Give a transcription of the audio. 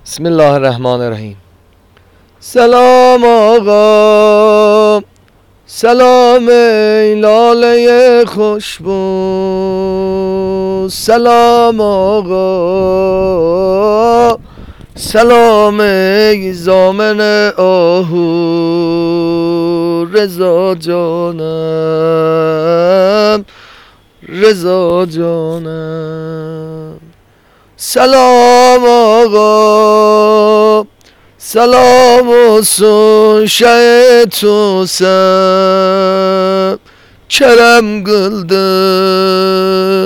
بسم الله الرحمن الرحیم. سلام آقا، سلام ای لاله خوشبو. سلام آقا، سلام ای زامن آهو. رضا جانم، رضا جانم. سلام آقا، سلام olsun şayet olsam kerem kıldım.